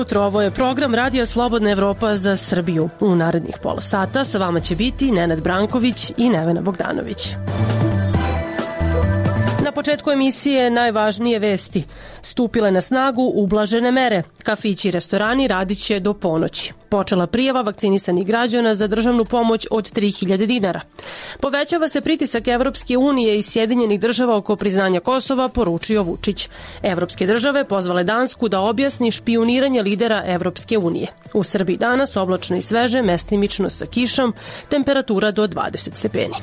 jutro, ovo je program Radija Slobodna Evropa za Srbiju. U narednih pola sata sa vama će biti Nenad Branković i Nevena Bogdanović. Na početku emisije najvažnije vesti. Stupile na snagu ublažene mere. Kafići i restorani radit će do ponoći. Počela prijava vakcinisanih građana za državnu pomoć od 3.000 dinara. Povećava se pritisak Evropske unije i Sjedinjenih država oko priznanja Kosova, poručio Vučić. Evropske države pozvale Dansku da objasni špijuniranje lidera Evropske unije. U Srbiji danas oblačno i sveže, mestimično sa kišom, temperatura do 20 stepeni.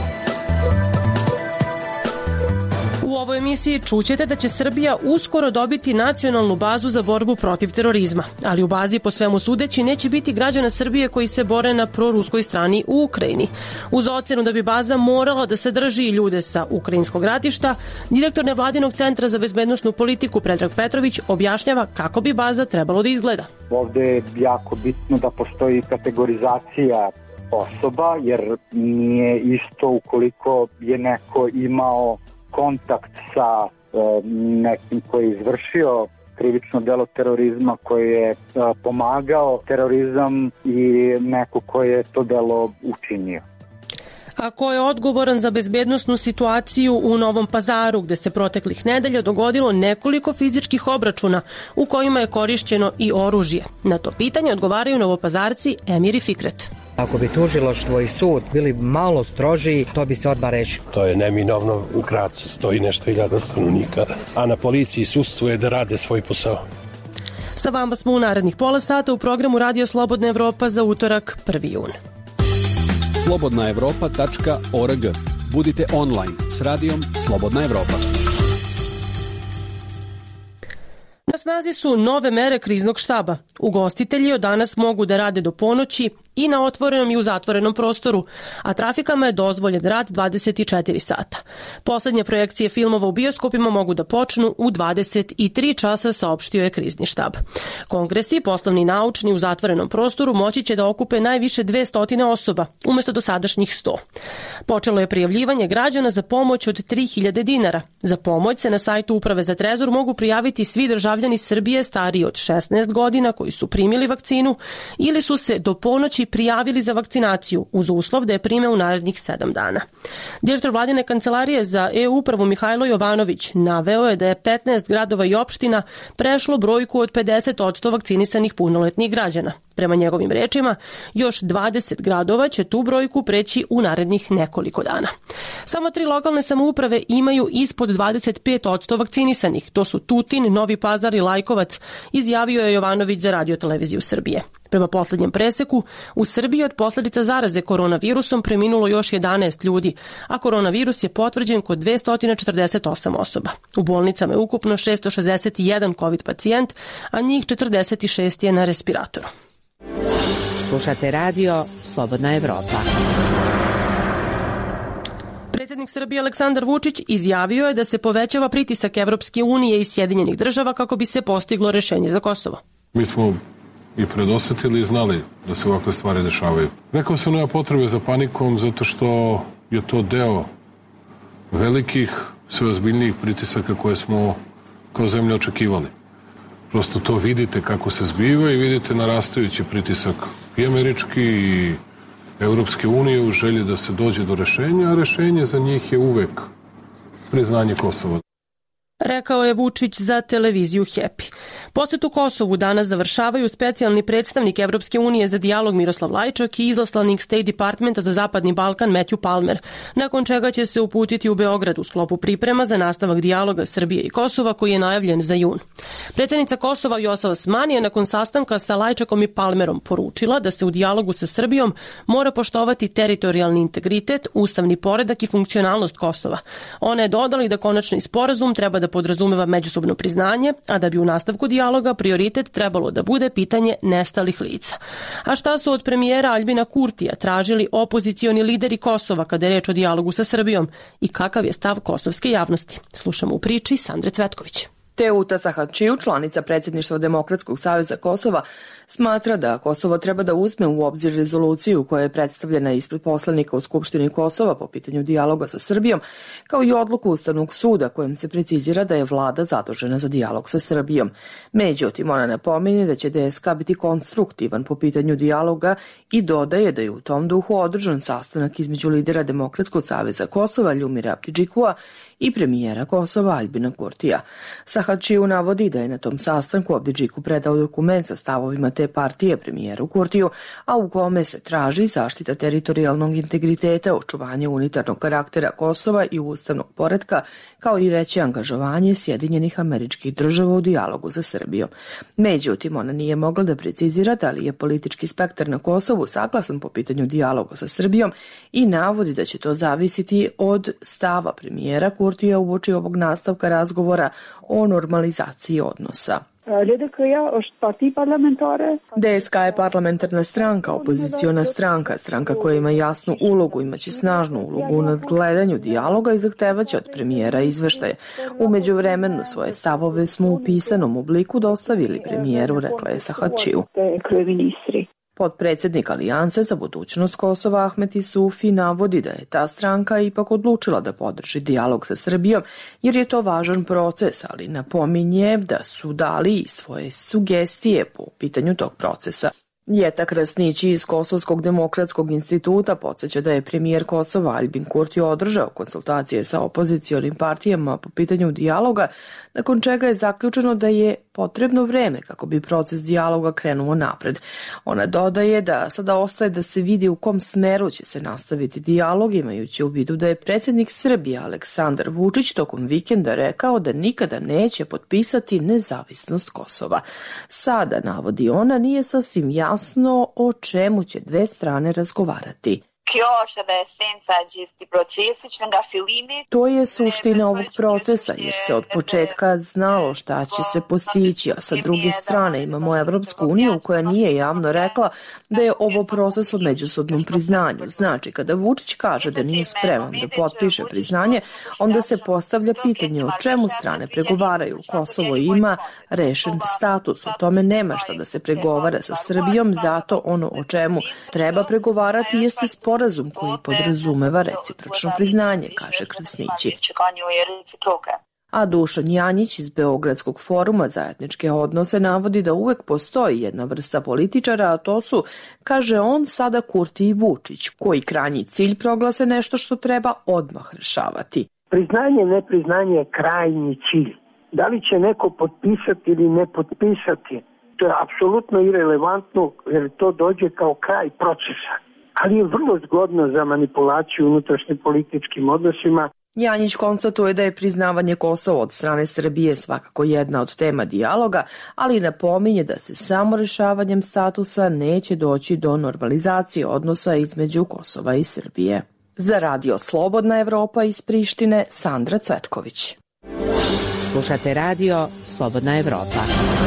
U ovoj emisiji čućete da će Srbija uskoro dobiti nacionalnu bazu za borbu protiv terorizma, ali u bazi po svemu sudeći neće biti građana Srbije koji se bore na proruskoj strani u Ukrajini. Uz ocenu da bi baza morala da sadrži ljude sa ukrajinskog ratišta, direktor Nevladinog centra za bezbednosnu politiku Predrag Petrović objašnjava kako bi baza trebalo da izgleda. Ovde je jako bitno da postoji kategorizacija osoba, jer nije isto ukoliko je neko imao kontakt sa nekim koji je izvršio krivično delo terorizma, koji je pomagao terorizam i neko koji je to delo učinio. A ko je odgovoran za bezbednosnu situaciju u Novom Pazaru, gde se proteklih nedelja dogodilo nekoliko fizičkih obračuna u kojima je korišćeno i oružje? Na to pitanje odgovaraju Novopazarci Emir i Fikret. Ako bi tužilaštvo i sud bili malo strožiji, to bi se odmah rešilo. To je neminovno, u Gracu stoji nešto 1000 stanovnika, a na policiji i sudstvu je da rade svoj posao. Sa vama smo u narednih pola sata u programu Radio Slobodna Evropa za utorak 1. jun. slobodnaevropa.org. Budite online s radijom Slobodna Evropa. Na snazi su nove mere kriznog štaba. Ugostitelji od danas mogu da rade do ponoći i na otvorenom i u zatvorenom prostoru, a trafikama je dozvoljen rad 24 sata. Poslednje projekcije filmova u bioskopima mogu da počnu u 23 časa, saopštio je krizni štab. Kongresi, poslovni i naučni u zatvorenom prostoru moći će da okupe najviše 200 osoba, umesto dosadašnjih 100. Počelo je prijavljivanje građana za pomoć od 3.000 dinara. Za pomoć se na sajtu Uprave za trezor mogu prijaviti svi državljani Srbije stariji od 16 godina koji su primili vakcinu ili su se do ponoći prijavili za vakcinaciju uz uslov da je prime u narednih 7 dana. Direktor Vladine kancelarije za e-upravu Mihajlo Jovanović naveo je da je 15 gradova i opština prešlo brojku od 50% vakcinisanih punoletnih građana. Prema njegovim rečima, još 20 gradova će tu brojku preći u narednih nekoliko dana. Samo 3 lokalne samouprave imaju ispod 25% vakcinisanih. To su Tutin, Novi Pazar i Lajkovac, izjavio je Jovanović za Radio-televiziju Srbije. Prema poslednjem preseku, u Srbiji od posledica zaraze koronavirusom preminulo još 11 ljudi, a koronavirus je potvrđen kod 248 osoba. U bolnicama je ukupno 661 COVID pacijent, a njih 46 je na respiratoru. Slušate radio Slobodna Evropa. Predsjednik Srbije Aleksandar Vučić izjavio je da se povećava pritisak Evropske unije i Sjedinjenih država kako bi se postiglo rešenje za Kosovo. Mi smo i predosetili i znali da se ovakve stvari dešavaju. Rekao sam, nema potrebe za panikom zato što je to deo velikih, sve ozbiljnijih pritisaka koje smo kao zemlja očekivali. Prosto to vidite kako se zbiva i vidite narastajući pritisak i američki i Evropske unije u želji da se dođe do rešenja, a rešenje za njih je uvek priznanje Kosova. Rekao je Vučić za televiziju Happy. Posetu Kosovu danas završavaju specijalni predstavnik Evropske unije za dijalog Miroslav Lajčak i izaslanik State Departmenta za Zapadni Balkan Matthew Palmer, nakon čega će se uputiti u Beograd u sklopu priprema za nastavak dijaloga Srbije i Kosova koji je najavljen za jun. Predsjednica Kosova Vjosa Osmani je nakon sastanka sa Lajčakom i Palmerom poručila da se u dijalogu sa Srbijom mora poštovati teritorijalni integritet, ustavni poredak i funkcionalnost Kosova. Ona je dodala da konačni sporazum treba da podrazumeva međusobno priznanje, a da bi u nastavku dijaloga prioritet trebalo da bude pitanje nestalih lica. A šta su od premijera Aljbina Kurtija tražili opozicioni lideri Kosova kada je reč o dijalogu sa Srbijom i kakav je stav kosovske javnosti? Slušamo u priči Sandre Cvetković. Teuta Sahačiju, članica predsjedništva Demokratskog saveza Kosova, smatra da Kosovo treba da uzme u obzir rezoluciju koja je predstavljena ispred poslanika u Skupštini Kosova po pitanju dijaloga sa Srbijom, kao i odluku Ustavnog suda kojom se precizira da je vlada zadužena za dijalog sa Srbijom. Međutim, ona napominje da će DSK biti konstruktivan po pitanju dijaloga i dodaje da je u tom duhu održan sastanak između lidera Demokratskog saveza Kosova Ljumira Aptidžikua i premijera Kosova Aljbina Kurtija. Sahačiju navodi da je na tom sastanku Aptidžiku predao dokument sa stavovima te partije premijeru Kurtiju, a u kome se traži zaštita teritorijalnog integriteta, očuvanje unitarnog karaktera Kosova i ustavnog poretka, kao i veće angažovanje Sjedinjenih Američkih Država u dijalogu sa Srbijom. Međutim, ona nije mogla da precizira da li je politički spektar na Kosovu saglasan po pitanju dijaloga sa Srbijom i navodi da će to zavisiti od stava premijera Kurtija uoči ovog nastavka razgovora o normalizaciji odnosa. DSK je parlamentarna stranka, opoziciona stranka, stranka koja ima jasnu ulogu, imaće snažnu ulogu u nadgledanju dijaloga i zahtevaće od premijera izveštaje. U međuvremenu svoje stavove smo u pisanom obliku dostavili premijeru, rekla je Sahačiju. Potpredsjednik Alijanse za budućnost Kosova Ahmet Isufi navodi da je ta stranka ipak odlučila da podrži dijalog sa Srbijom jer je to važan proces, ali napominje da su dali i svoje sugestije po pitanju tog procesa. Jeta Krasnići iz Kosovskog demokratskog instituta podsjeća da je premijer Kosova Aljbin Kurti održao konsultacije sa opozicionim partijama po pitanju dijaloga, nakon čega je zaključeno da je potrebno vreme kako bi proces dijaloga krenuo napred. Ona dodaje da sada ostaje da se vidi u kom smeru će se nastaviti dijalog, imajući u vidu da je predsjednik Srbije Aleksandar Vučić tokom vikenda rekao da nikada neće potpisati nezavisnost Kosova. Sada, navodi ona, nije sasvim jasno o čemu će dve strane razgovarati. To je suština ovog procesa jer se od početka znalo šta će se postići, a sa druge strane imamo Evropsku uniju koja nije javno rekla da je ovo proces o međusobnom priznanju. Znači, kada Vučić kaže da nije spreman da potpiše priznanje, onda se postavlja pitanje o čemu strane pregovaraju. Kosovo ima rešen status, o tome nema šta da se pregovara sa Srbijom, zato ono o čemu treba pregovarati jeste sporazum koji podrazumeva recipročno priznanje, kaže Krasnići. A Dušan Janjić iz Beogradskog foruma za etničke odnose navodi da uvek postoji jedna vrsta političara, a to su, kaže on, sada Kurti i Vučić, koji krajnji cilj proglase nešto što treba odmah rešavati. Priznanje, nepriznanje je krajnji cilj. Da li će neko potpisati ili ne potpisati, to je apsolutno irelevantno jer to dođe kao kraj procesa. Ali je vrlo zgodno za manipulaciju unutrašnjim političkim odnosima. Janjić konstatuje da je priznavanje Kosova od strane Srbije svakako jedna od tema dijaloga, ali napominje da se samo rešavanjem statusa neće doći do normalizacije odnosa između Kosova i Srbije. Za Radio Slobodna Evropa iz Prištine, Sandra Cvetković. Slušate Radio Slobodna Evropa.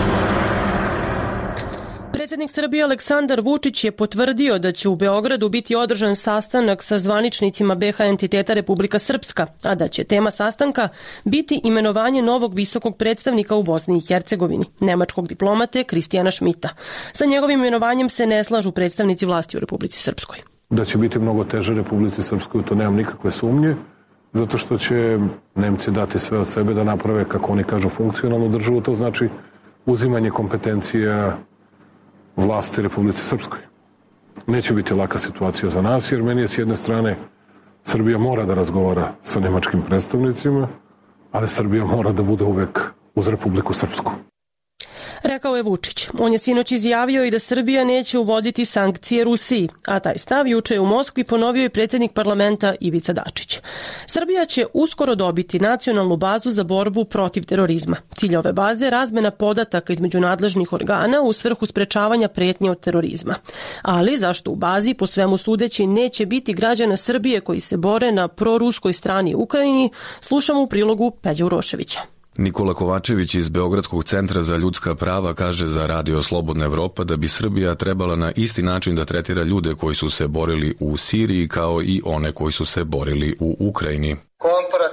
Predsjednik Srbije Aleksandar Vučić je potvrdio da će u Beogradu biti održan sastanak sa zvaničnicima BiH entiteta Republika Srpska, a da će tema sastanka biti imenovanje novog visokog predstavnika u Bosni i Hercegovini, nemačkog diplomate Kristijana Šmita. Sa njegovim imenovanjem se ne slažu predstavnici vlasti u Republici Srpskoj. Da će biti mnogo teže Republici Srpskoj, to nemam nikakve sumnje, zato što će Nemci dati sve od sebe da naprave, kako oni kažu, funkcionalnu državu, to znači uzimanje kompetencija vlasti Republici Srpskoj. Neće biti laka situacija za nas, jer meni je s jedne strane Srbija mora da razgovara sa nemačkim predstavnicima, ali Srbija mora da bude uvek uz Republiku Srpsku. Rekao je Vučić. On je sinoć izjavio i da Srbija neće uvoditi sankcije Rusiji, a taj stav juče je u Moskvi ponovio i predsjednik parlamenta Ivica Dačić. Srbija će uskoro dobiti nacionalnu bazu za borbu protiv terorizma. Cilj ove baze je razmena podataka između nadležnih organa u svrhu sprečavanja pretnje od terorizma. Ali zašto u bazi, po svemu sudeći, neće biti građana Srbije koji se bore na proruskoj strani Ukrajini, slušamo u prilogu Peđa Uroševića. Nikola Kovačević iz Beogradskog centra za ljudska prava kaže za Radio Slobodna Evropa da bi Srbija trebala na isti način da tretira ljude koji su se borili u Siriji kao i one koji su se borili u Ukrajini. Komparativnom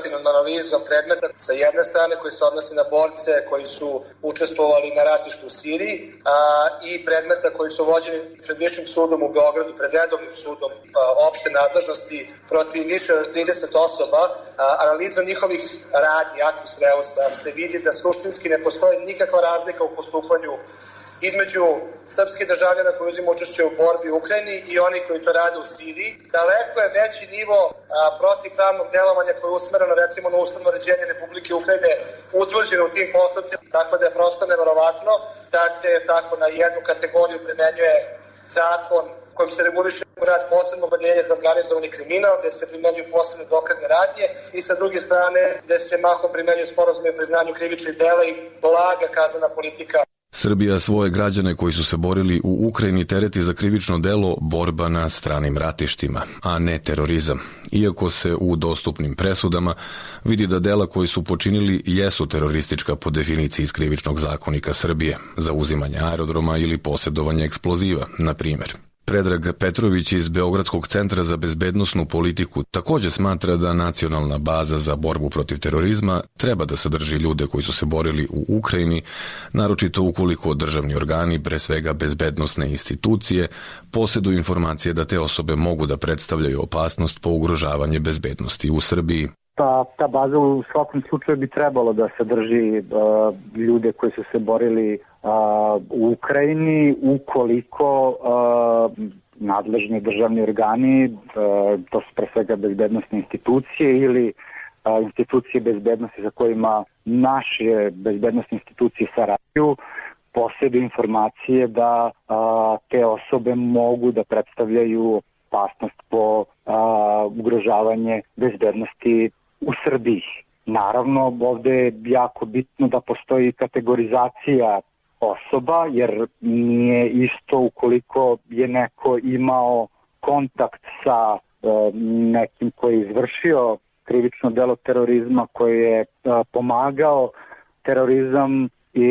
analizom predmeta sa jedne strane koji se odnosi na borce koji su učestvovali na ratištu u Siriji i predmeta koji su vođeni pred Višim sudom u Beogradu, pred redovnim sudom opšte nadležnosti protiv više od 30 osoba. Analizom njihovih radnji, actus reusa, se vidi da suštinski ne postoji nikakva razlika u postupanju između srpskih državljana koji uzimaju učešće u borbi u Ukrajini i oni koji to rade u Siriji. Daleko je veći nivo protivpravnog delovanja koje je usmereno recimo na ustavno uređenje Republike Ukrajine utvrđeno u tim postupcima, tako da je prosto neverovatno da se tako na jednu kategoriju primenjuje zakon kojim se reguliše rad posebnog odeljenja za organizovani kriminal, gde se primenjuju posebne dokazne radnje i sa druge strane gde se mahom primenjuju sporazume o priznanju krivičnih dela i blaga kaznena politika. Srbija svoje građane koji su se borili u Ukrajini tereti za krivično delo borba na stranim ratištima, a ne terorizam. Iako se u dostupnim presudama vidi da dela koji su počinili jesu teroristička po definiciji iz krivičnog zakonika Srbije, zauzimanje aerodroma ili posjedovanje eksploziva, na primjer. Predrag Petrović iz Beogradskog centra za bezbednosnu politiku također smatra da nacionalna baza za borbu protiv terorizma treba da sadrži ljude koji su se borili u Ukrajini, naročito ukoliko državni organi, pre svega bezbednosne institucije, posjeduju informacije da te osobe mogu da predstavljaju opasnost po ugrožavanje bezbednosti u Srbiji. Ta baza u svakom slučaju bi trebalo da sadrži ljude koji su se borili u Ukrajini, ukoliko nadležni državni organi, to su pre svega bezbednosne institucije ili institucije bezbednosti za kojima naše bezbednosne institucije sarađuju, posjeduju informacije da te osobe mogu da predstavljaju opasnost po ugrožavanje bezbednosti u Srbiji. Naravno, ovde je jako bitno da postoji kategorizacija osoba, jer nije isto ukoliko je neko imao kontakt sa nekim koji je izvršio krivično delo terorizma, koji je pomagao terorizam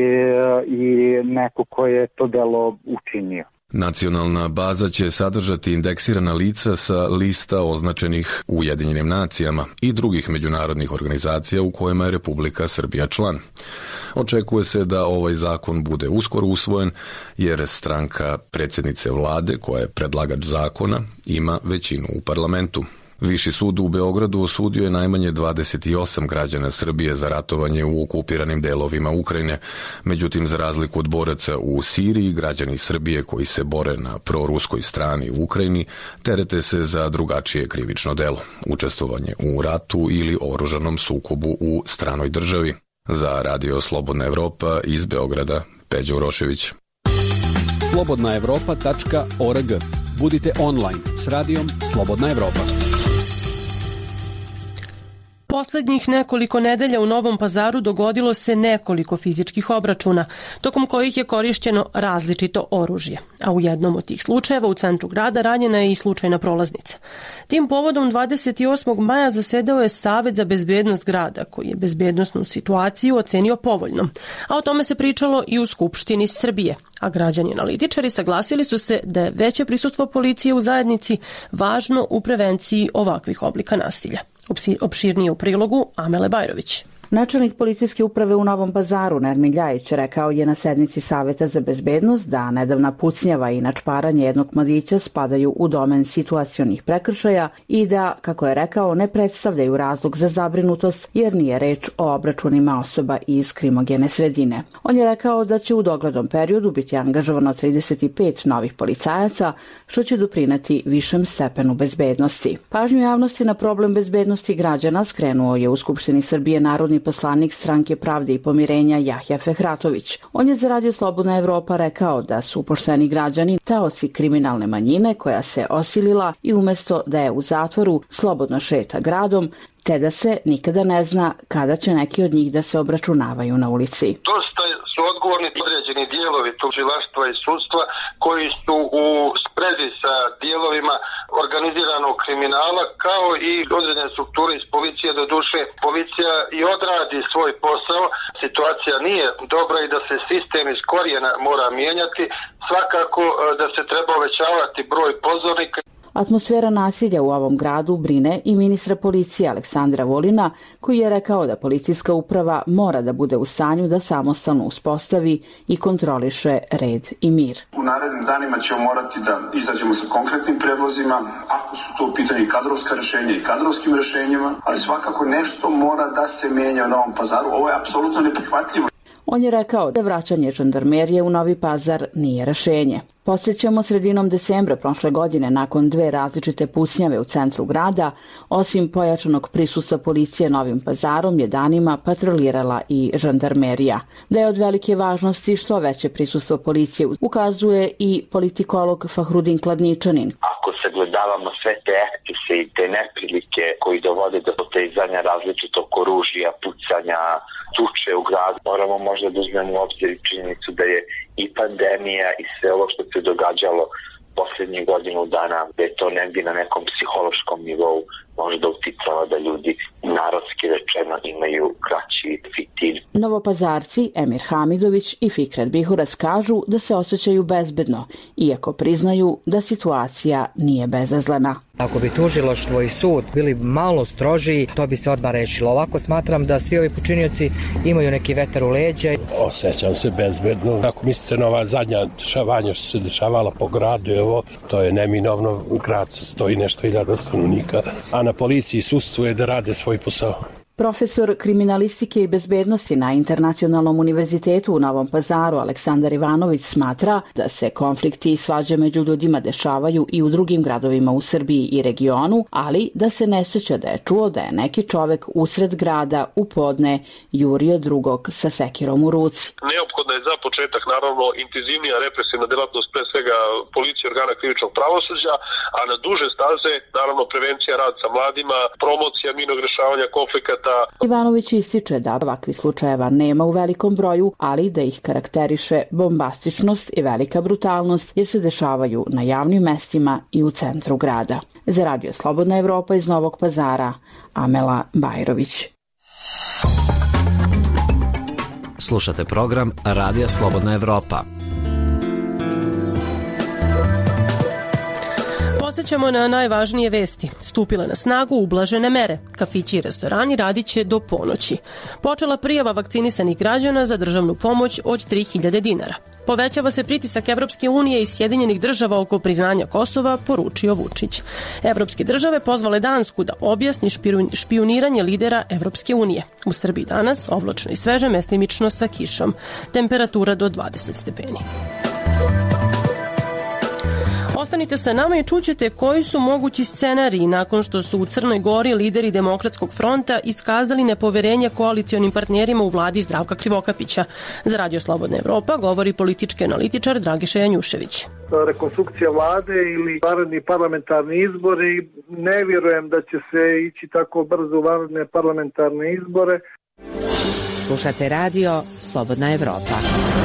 i neko koji je to delo učinio. Nacionalna baza će sadržati indeksirana lica sa lista označenih Ujedinjenim nacijama i drugih međunarodnih organizacija u kojima je Republika Srbija član. Očekuje se da ovaj zakon bude uskoro usvojen, jer stranka predsjednice vlade, koja je predlagač zakona, ima većinu u parlamentu. Viši sud u Beogradu osudio je najmanje 28 građana Srbije za ratovanje u okupiranim delovima Ukrajine. Međutim, za razliku od boraca u Siriji, građani Srbije koji se bore na proruskoj strani u Ukrajini terete se za drugačije krivično delo, učestvovanje u ratu ili oružanom sukobu u stranoj državi. Za Radio Slobodna Evropa iz Beograda, Peđa Urošević. slobodnaevropa.org. Budite online s radijom Slobodna Evropa. Poslednjih nekoliko nedelja u Novom Pazaru dogodilo se nekoliko fizičkih obračuna, tokom kojih je korišćeno različito oružje, a u jednom od tih slučajeva u centru grada ranjena je i slučajna prolaznica. Tim povodom 28. maja zasedao je Savet za bezbednost grada, koji je bezbednosnu situaciju ocenio povoljnom, a o tome se pričalo i u Skupštini Srbije, a građani analitičari saglasili su se da je veće prisustvo policije u zajednici važno u prevenciji ovakvih oblika nasilja. Opširnije u prilogu Amele Bajrović. Načelnik policijske uprave u Novom Pazaru, Nermin Ljajić, rekao je na sednici Saveta za bezbednost da nedavna pucnjava i načparanje jednog mladića spadaju u domen situacionih prekršaja i da, kako je rekao, ne predstavljaju razlog za zabrinutost jer nije reč o obračunima osoba iz krimogene sredine. On je rekao da će u doglednom periodu biti angažovano 35 novih policajaca, što će doprineti višem stepenu bezbednosti. Pažnju javnosti na problem bezbednosti građana skrenuo je u Skupštini Srbije narodni poslanik Stranke pravde i pomirenja Jahja Fehratović. On je za Radio Slobodna Evropa rekao da su pošteni građani taoci kriminalne manjine koja se osilila i umesto da je u zatvoru slobodno šeta gradom, te da se nikada ne zna kada će neki od njih da se obračunavaju na ulici. Dosta su odgovorni određeni dijelovi tužilaštva i sudstva koji su u sprezi sa dijelovima organiziranog kriminala, kao i određene strukture iz policije. Do duše, policija i odradi svoj posao. Situacija nije dobra i da se sistem iz korijena mora mijenjati. Svakako da se treba uvećavati broj pozornika. Atmosfera nasilja u ovom gradu brine i ministra policije Aleksandra Vulina, koji je rekao da policijska uprava mora da bude u stanju da samostalno uspostavi i kontroliše red i mir. U narednim danima ćemo morati da izađemo sa konkretnim predlozima, ako su to u pitanju kadrovska rešenja i kadrovskim rešenjima, ali svakako nešto mora da se menja u Novom Pazaru. Ovo je apsolutno neprihvatljivo. On je rekao da vraćanje žandarmerije u Novi Pazar nije rešenje. Podsjećamo, sredinom decembra prošle godine, nakon 2 različite pucnjave u centru grada, osim pojačanog prisustva policije Novim Pazarom je danima patrolirala i žandarmerija. Da je od velike važnosti što veće prisustvo policije ukazuje i politikolog Fahrudin Kladničanin. Ako sagledavamo sve te ekscese i te neprilike koji dovode do potezanja različitog oružja, pucanja, tuče u gradu, moramo možda da uzmemo u obzir činjenicu da je i pandemija i sve ovo što se događalo posljednjih godinu dana, da je to negdje na nekom psihološkom nivou možda uticalo da ljudi narodski rečeno imaju kraći fitilj. Novopazarci Emir Hamidović i Fikret Bihurac kažu da se osjećaju bezbedno, iako priznaju da situacija nije bezazlena. Ako bi tužilaštvo i sud bili malo strožiji, to bi se odmah rešilo. Ovako smatram da svi ovi počinioci imaju neki vetar u leđa. Osjećam se bezbedno. Ako mislite na ova zadnja dešavanja što se dešavala po gradu, evo, to je neminovno, grad stoji nešto 1000 stanovnika, a na policiji sudstvo da rade svoj posao. Profesor kriminalistike i bezbednosti na Internacionalnom univerzitetu u Novom Pazaru Aleksandar Ivanović smatra da se konflikti i svađe među ljudima dešavaju i u drugim gradovima u Srbiji i regionu, ali da se ne sjeća da je čuo da je neki čovek usred grada u podne jurio drugog sa sekirom u ruci. Neophodna je za početak naravno intenzivnija represivna delatnost pre svega policije, organa krivičnog pravosuđa, a na duže staze naravno prevencija, rad sa mladima, promocija mirnog rešavanja konflikata. Ivanović ističe da ovakvih slučajeva nema u velikom broju, ali da ih karakteriše bombastičnost i velika brutalnost jer se dešavaju na javnim mestima i u centru grada. Za Radio Slobodna Evropa iz Novog Pazara, Amela Bajrović. Slušate program Radija Slobodna Evropa. Posjećamo na najvažnije vesti. Stupile na snagu ublažene mere. Kafići i restorani radit će do ponoći. Počela prijava vakcinisanih građana za državnu pomoć od 3000 dinara. Povećava se pritisak Evropske unije i Sjedinjenih država oko priznanja Kosova, poručio Vučić. Evropske države pozvale Dansku da objasni špijuniranje lidera Evropske unije. U Srbiji danas oblačno i sveže, mestimično sa kišom. Temperatura do 20 stepeni. Ostanite sa nama i čućete koji su mogući scenariji nakon što su u Crnoj Gori lideri Demokratskog fronta iskazali nepoverenje koalicionim partnerima u vladi Zdravka Krivokapića. Za Radio Slobodna Evropa govori politički analitičar Dragiša Janjušević. Rekonstrukcija vlade ili vanredni parlamentarni izbori, ne vjerujem da će se ići tako brzo u vanredne parlamentarne izbore. Slušate Radio Slobodna Evropa.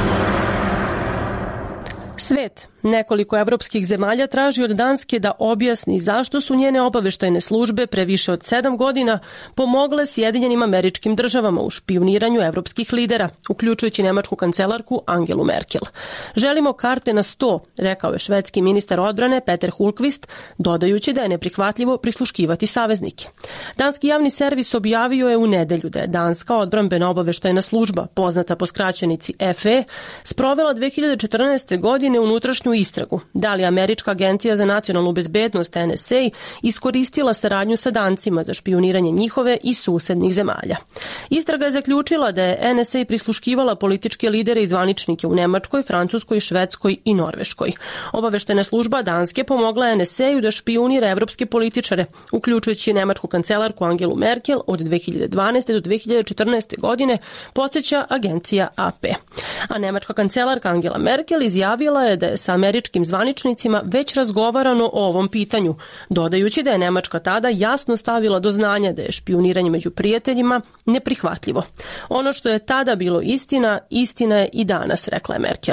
Svet. Nekoliko evropskih zemalja traži od Danske da objasni zašto su njene obaveštajne službe pre više od 7 godina pomogle Sjedinjenim Američkim Državama u špijuniranju evropskih lidera, uključujući nemačku kancelarku Angelu Merkel. Želimo karte na sto, rekao je švedski ministar odbrane Peter Hultqvist, dodajući da je neprihvatljivo prisluškivati saveznike. Danski javni servis objavio je u nedelju da je Danska odbrambena obaveštajna služba, poznata po skraćenici FE, sprovela 2014. godine unutrašnju istragu da li Američka agencija za nacionalnu bezbednost NSA iskoristila saradnju sa Dancima za špijuniranje njihove i susednih zemalja. Istraga je zaključila da je NSA prisluškivala političke lidere i zvaničnike u Nemačkoj, Francuskoj, Švedskoj i Norveškoj. Obaveštajna služba Danske pomogla je NSA-u da špijunira evropske političare, uključujući nemačku kancelarku Angelu Merkel od 2012. do 2014. godine, podsjeća agencija AP. A nemačka kancelarka Angela Merkel izjavila je da je sa američkim zvaničnicima već razgovarano o ovom pitanju, dodajući da je Nemačka tada jasno stavila do znanja da je špijuniranje među prijateljima neprihvatljivo. Ono što je tada bilo istina, istina je i danas, rekla je Merkel.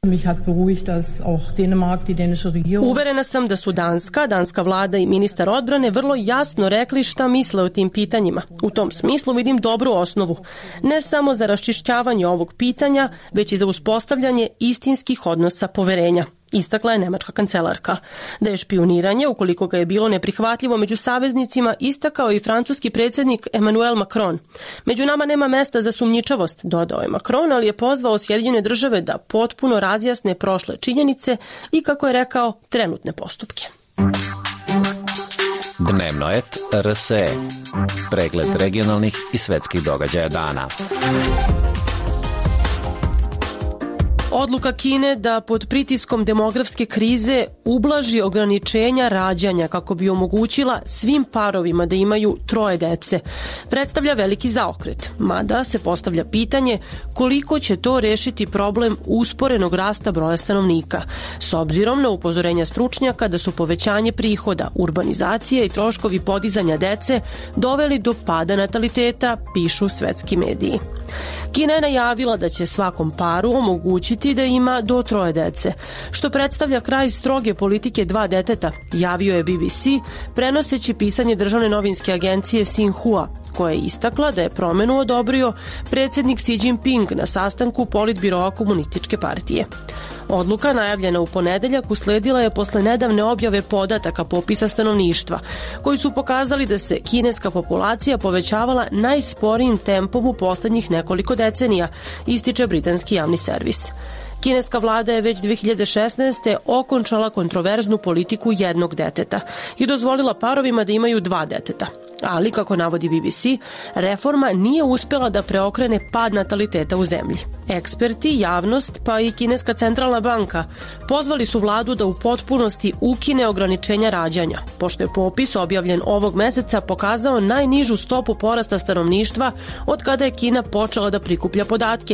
Uverena sam da su danska vlada i ministar odbrane vrlo jasno rekli šta misle o tim pitanjima. U tom smislu vidim dobru osnovu. Ne samo za raščišćavanje ovog pitanja, već i za uspostavljanje istinskih odnosa poverenja. istakla je nemačka kancelarka. Da je špijuniranje, ukoliko ga je bilo neprihvatljivo među saveznicima, istakao i francuski predsjednik Emmanuel Macron. Među nama nema mesta za sumnjičavost, dodao je Macron, ali je pozvao Sjedinjene države da potpuno razjasne prošle činjenice i, kako je rekao, trenutne postupke. Dnevnoet RSE. Pregled regionalnih i svetskih događaja dana. Odluka Kine da pod pritiskom demografske krize ublaži ograničenja rađanja kako bi omogućila svim parovima da imaju 3 dece predstavlja veliki zaokret, mada se postavlja pitanje koliko će to rešiti problem usporenog rasta broja stanovnika, s obzirom na upozorenja stručnjaka da su povećanje prihoda, urbanizacije i troškovi podizanja dece doveli do pada nataliteta, pišu svetski mediji. Kina je najavila da će svakom paru omogućiti da ima do 3 dece, što predstavlja kraj stroge politike 2 deteta, javio je BBC, prenoseći pisanje državne novinske agencije Xinhua, koja je istakla da je promenu odobrio predsjednik Xi Jinping na sastanku politbiroa Komunističke partije. Odluka, najavljena u ponedeljak, usledila je posle nedavne objave podataka popisa stanovništva, koji su pokazali da se kineska populacija povećavala najsporijim tempom u poslednjih nekoliko decenija, ističe britanski javni servis. Kineska vlada je već 2016. okončala kontroverznu politiku 1 deteta i dozvolila parovima da imaju 2 deteta. Ali, kako navodi BBC, reforma nije uspjela da preokrene pad nataliteta u zemlji. Eksperti, javnost, pa i Kineska centralna banka pozvali su vladu da u potpunosti ukine ograničenja rađanja, pošto je popis objavljen ovog meseca pokazao najnižu stopu porasta stanovništva od kada je Kina počela da prikuplja podatke,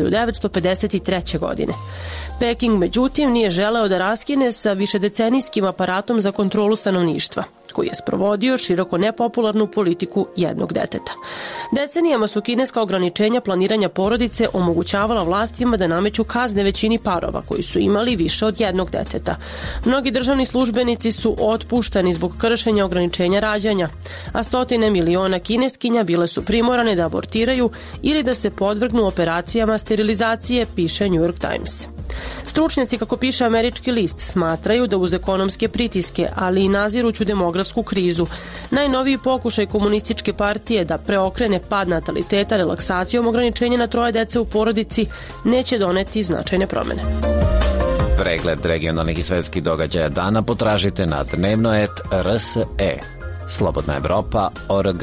1953. godine. Peking, međutim, nije želeo da raskine sa višedecenijskim aparatom za kontrolu stanovništva, koji je sprovodio široko nepopularnu politiku 1 deteta. Decenijama su kineska ograničenja planiranja porodice omogućavala vlastima da nameću kazne većini parova koji su imali više od 1 deteta. Mnogi državni službenici su otpuštani zbog kršenja ograničenja rađanja, a 100 miliona kineskinja bile su primorane da abortiraju ili da se podvrgnu operacijama sterilizacije, piše New York Times. Stručnjaci, kako piše američki list, smatraju da uz ekonomske pritiske, ali i naziruću demografsku krizu, najnoviji pokušaj komunističke partije da preokrene pad nataliteta relaksacijom ograničenja na 3 dece u porodici neće doneti značajne promene. Pregled regionalnih i svetskih događaja dana potražite na Dnevnoet RSE. Slobodna Evropa.org.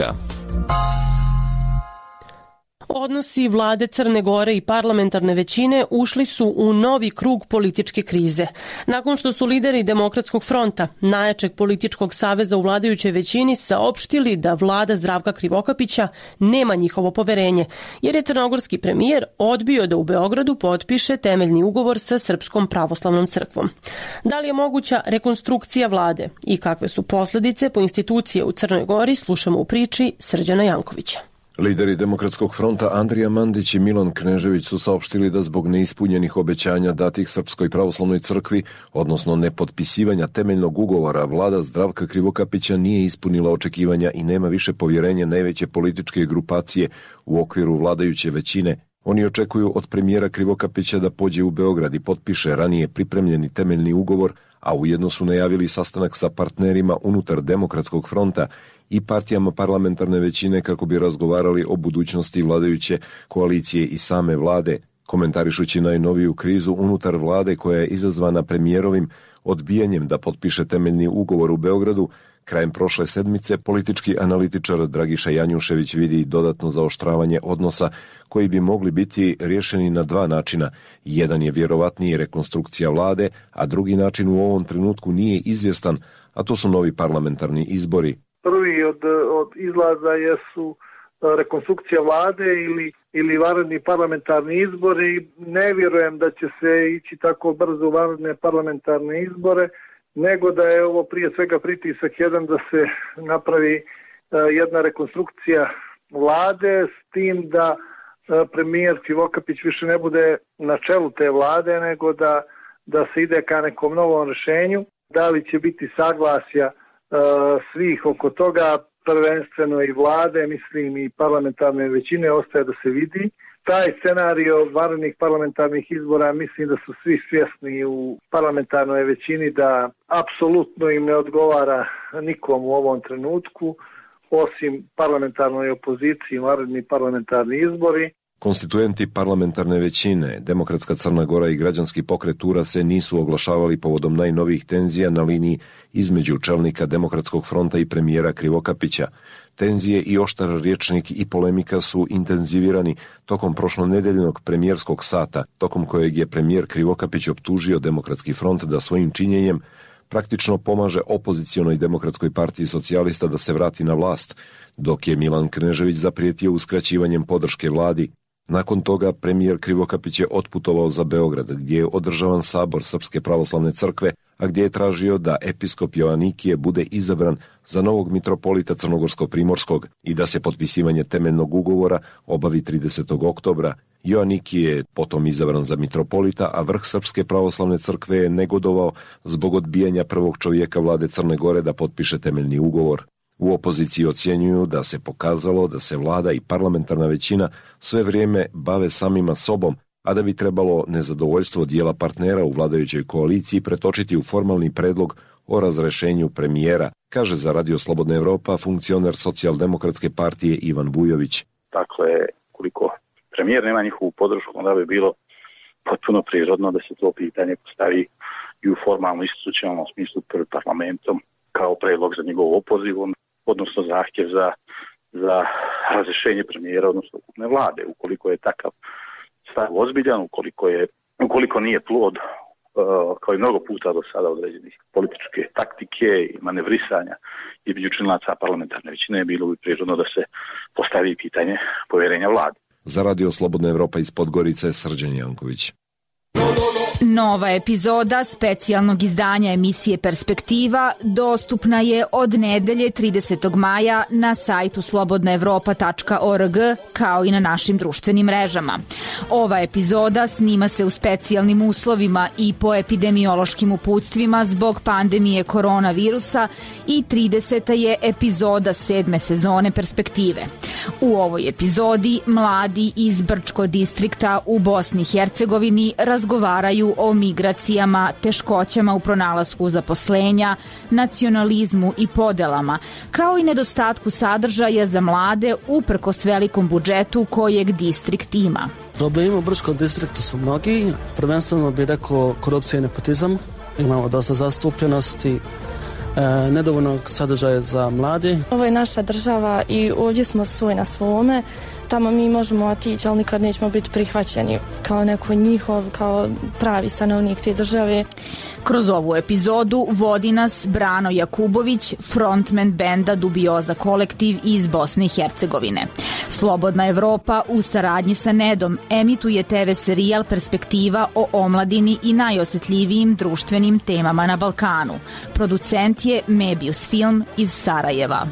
Odnosi vlade Crne Gore i parlamentarne većine ušli su u novi krug političke krize. Nakon što su lideri Demokratskog fronta, najjačeg političkog saveza u vladajućoj većini, saopštili da vlada Zdravka Krivokapića nema njihovo poverenje, jer je crnogorski premijer odbio da u Beogradu potpiše temeljni ugovor sa Srpskom pravoslavnom crkvom. Da li je moguća rekonstrukcija vlade i kakve su posljedice po institucije u Crnoj Gori, slušamo u priči Srđana Jankovića. Lideri Demokratskog fronta Andrija Mandić i Milan Knežević su saopštili da zbog neispunjenih obećanja datih Srpskoj pravoslavnoj crkvi, odnosno nepotpisivanja temeljnog ugovora, vlada Zdravka Krivokapića nije ispunila očekivanja i nema više povjerenja najveće političke grupacije u okviru vladajuće većine. Oni očekuju od premijera Krivokapića da pođe u Beograd i potpiše ranije pripremljeni temeljni ugovor, a ujedno su najavili sastanak sa partnerima unutar Demokratskog fronta i partijama parlamentarne većine kako bi razgovarali o budućnosti vladajuće koalicije i same vlade, komentarišući najnoviju krizu unutar vlade koja je izazvana premijerovim odbijanjem da potpiše temeljni ugovor u Beogradu. Krajem prošle sedmice politički analitičar Dragiša Janjušević vidi dodatno zaoštravanje odnosa koji bi mogli biti rješeni na 2 načina. Jedan je vjerovatnije rekonstrukcija vlade, a drugi način u ovom trenutku nije izvjestan, a to su novi parlamentarni izbori. Prvi od izlaza jesu rekonstrukcija vlade ili vanredni parlamentarni izbori. Ne vjerujem da će se ići tako brzo u vanredne parlamentarne izbore, nego da je ovo prije svega pritisak jedan da se napravi jedna rekonstrukcija vlade, s tim da premijer Krivokapić više ne bude na čelu te vlade, nego da se ide ka nekom novom rješenju. Da li će biti saglasja svih oko toga, prvenstveno i vlade, mislim i parlamentarne većine, ostaje da se vidi. Taj scenario vanrednih parlamentarnih izbora, mislim da su svi svjesni u parlamentarnoj većini da apsolutno im ne odgovara nikom u ovom trenutku, osim parlamentarnoj opoziciji, vanredni parlamentarni izbori. Konstituenti parlamentarne većine, Demokratska Crna Gora i Građanski pokret Tura se nisu oglašavali povodom najnovijih tenzija na liniji između čelnika Demokratskog fronta i premijera Krivokapića. Tenzije i oštar rječnik i polemika su intenzivirani tokom prošlonedeljnog premijerskog sata, tokom kojeg je premijer Krivokapić optužio Demokratski front da svojim činjenjem praktično pomaže opozicionoj Demokratskoj partiji socijalista da se vrati na vlast, dok je Milan Knežević zaprijetio uskraćivanjem podrške vladi. Nakon toga premijer Krivokapić je otputovao za Beograd, gdje je održavan sabor Srpske pravoslavne crkve, a gdje je tražio da episkop Joanikije bude izabran za novog mitropolita Crnogorsko-Primorskog i da se potpisivanje temeljnog ugovora obavi 30. oktobra. Joanikije je potom izabran za mitropolita, a vrh Srpske pravoslavne crkve je negodovao zbog odbijanja prvog čovjeka vlade Crne Gore da potpiše temeljni ugovor. U opoziciji ocjenjuju da se pokazalo da se vlada i parlamentarna većina sve vrijeme bave samima sobom, a da bi trebalo nezadovoljstvo dijela partnera u vladajućoj koaliciji pretočiti u formalni predlog o razrešenju premijera, kaže za Radio Slobodna Evropa funkcioner Socijaldemokratske partije Ivan Vujović. Dakle, koliko premijer nema njihovu podršku, onda bi bilo potpuno prirodno da se to pitanje postavi i u formalno institucionalnom smislu pred parlamentom kao predlog za njegov opoziv, odnosno zahtjev za razrješenje premijera, odnosno ukupne vlade. Ukoliko je takav stav ozbiljan, ukoliko nije plod, kao i mnogo puta do sada određenih političke taktike i manevrisanja između članaca parlamentarne većine, bilo bi prirodno da se postavi pitanje povjerenja vlade. Za Radio Slobodna Evropa iz Podgorice, Srđan Janković. Nova epizoda specijalnog izdanja emisije Perspektiva dostupna je od nedelje 30. maja na sajtu slobodnaevropa.org kao i na našim društvenim mrežama. Ova epizoda snima se u specijalnim uslovima i po epidemiološkim uputstvima zbog pandemije koronavirusa i 30. je epizoda 7. sezone Perspektive. U ovoj epizodi mladi iz Brčko distrikta u Bosni i Hercegovini razgovaraju o migracijama, teškoćama u pronalasku zaposlenja, nacionalizmu i podelama, kao i nedostatku sadržaja za mlade uprkos velikom budžetu kojeg distrikt ima. Problemi u Brčkom distriktu su mnogi, prvenstveno bih rekao korupcija i nepotizam, imamo dosta zastupljenosti, nedovoljnog sadržaja za mlade. Ovo je naša država i ovdje smo svoj na svome. Tamo mi možemo otići, ali nikad nećemo biti prihvaćeni kao neko njihov, kao pravi stanovnik te države. Kroz ovu epizodu vodi nas Brano Jakubović, frontman benda Dubioza kolektiv iz Bosne i Hercegovine. Slobodna Evropa u saradnji sa Nedom emituje TV serijal Perspektiva o omladini i najosjetljivijim društvenim temama na Balkanu. Producent je Mebius Film iz Sarajeva.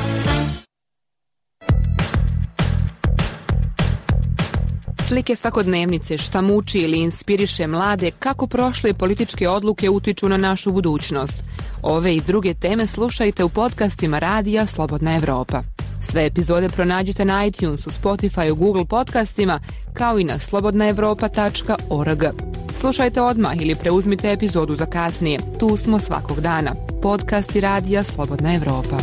Slike svakodnevnice, šta muči ili inspiriše mlade, kako prošle političke odluke utiču na našu budućnost. Ove i druge teme slušajte u podcastima Radija Slobodna Evropa. Sve epizode pronađite na iTunesu, Spotify, Google podcastima, kao i na slobodnaevropa.org. Slušajte odmah ili preuzmite epizodu za kasnije. Tu smo svakog dana. Podcasti Radija Slobodna Evropa.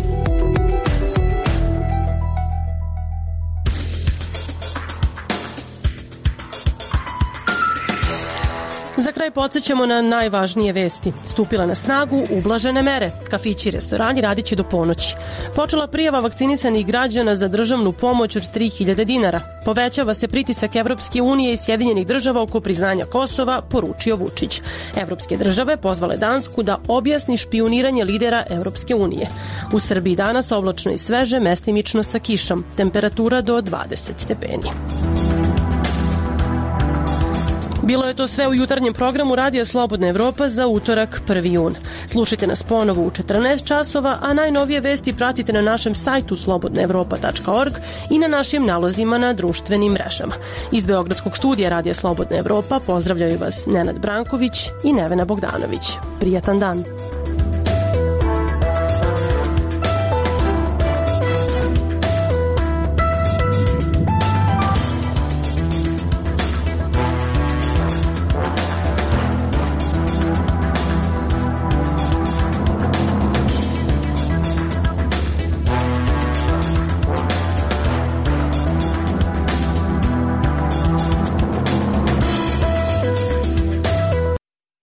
Za kraj podsjećamo na najvažnije vesti. Stupila na snagu ublažene mere. Kafići i restorani radit će do ponoći. Počela prijava vakcinisanih građana za državnu pomoć od 3000 dinara. Povećava se pritisak Evropske unije i Sjedinjenih država oko priznanja Kosova, poručio Vučić. Evropske države pozvale Dansku da objasni špijuniranje lidera Evropske unije. U Srbiji danas oblačno i sveže, mestimično sa kišom. Temperatura do 20 stepeni. Bilo je to sve u jutarnjem programu Radija Slobodna Evropa za utorak 1. jun. Slušajte nas ponovo u 14 časova, a najnovije vesti pratite na našem sajtu slobodnaevropa.org i na našim nalozima na društvenim mrežama. Iz Beogradskog studija Radija Slobodna Evropa pozdravljaju vas Nenad Branković i Nevena Bogdanović. Prijatan dan!